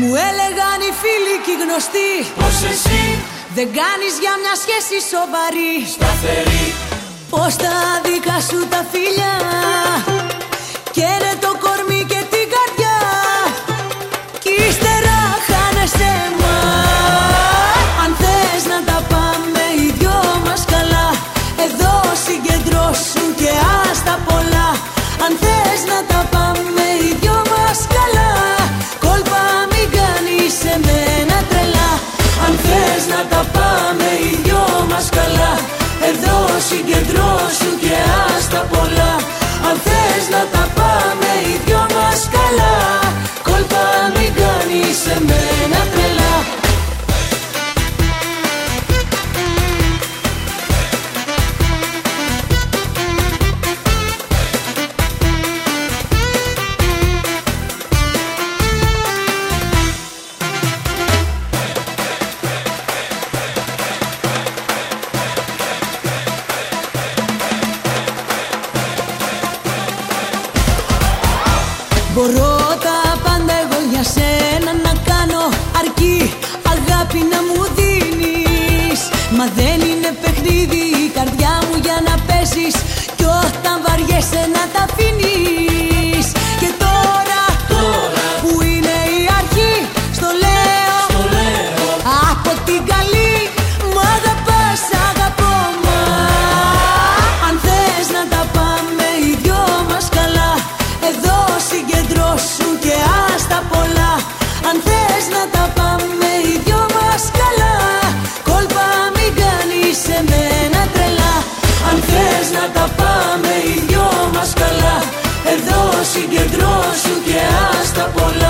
Μου έλεγαν οι φίλοι και οι γνωστοί πως εσύ δεν κάνεις για μια σχέση σοβαρή, σταθερή. πως τα δικά σου τα φίλια καίνε το κορμί και την καρδιά κι ύστερα χάνεσαι. Μα αν θες να τα πάμε οι δυο μας καλά, εδώ συγκεντρώσου και άστα πολλά. Αν θες να τα πάμε οι δυο μας καλά, κόλπα μην κάνεις σε μένα τρελά. Αν θες να τα πάμε οι δυο μας καλά, εδώ συγκεντρώσου και άστα πολλά. Αν θες να τα πάμε οι δυο μας καλά, κόλπα μην κάνεις σε μένα τρελά. Μπορώ τα πάντα εγώ για σένα να κάνω, αρκεί αγάπη να μου δίνεις. Μα δεν είναι παιχνίδι η καρδιά μου για να παίζεις, κι όταν βαριέσαι να τα αφήνεις. Και τώρα που είναι η αρχή, στο λέω από την καλή μ' αγαπάς, αγαπώ. Μα αν θες να τα πάμε οι δυο μας καλά, εδώ συγκεντρώσου και άστα πολλά. Αν θες να τα πάμε οι δυο μας καλά, κόλπα μην κάνεις σε μένα τρελά. Αν θες να τα πάμε οι δυο μας καλά, εδώ συγκεντρώσου και άστα πολλά.